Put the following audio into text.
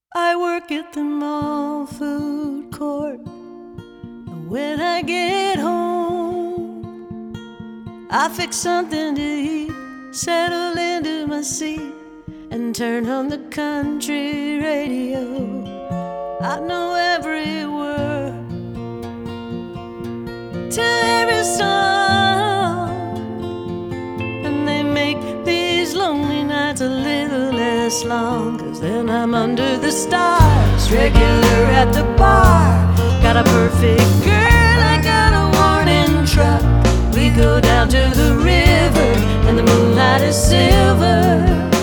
I work at the mall food court, and when I get home, I fix something to eat, settle into my seat, and turn on the country radio. I know every word to every song, and they make these lonely nights a little less long. 'Cause then I'm under the stars, regular at the bar. Got a perfect girl, I got a warning truck. We go down to the river, and the moonlight is silver.